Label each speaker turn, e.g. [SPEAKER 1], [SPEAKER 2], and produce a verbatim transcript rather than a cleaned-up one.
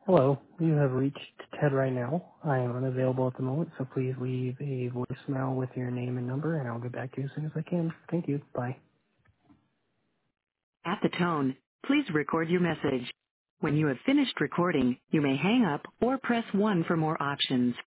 [SPEAKER 1] Hello, you have reached Ted right now. I am unavailable at the moment, so please leave a voicemail with your name and number, and I'll get back to you as soon as I can. Thank you. Bye.
[SPEAKER 2] At the tone, please record your message. When you have finished recording, you may hang up or press one for more options.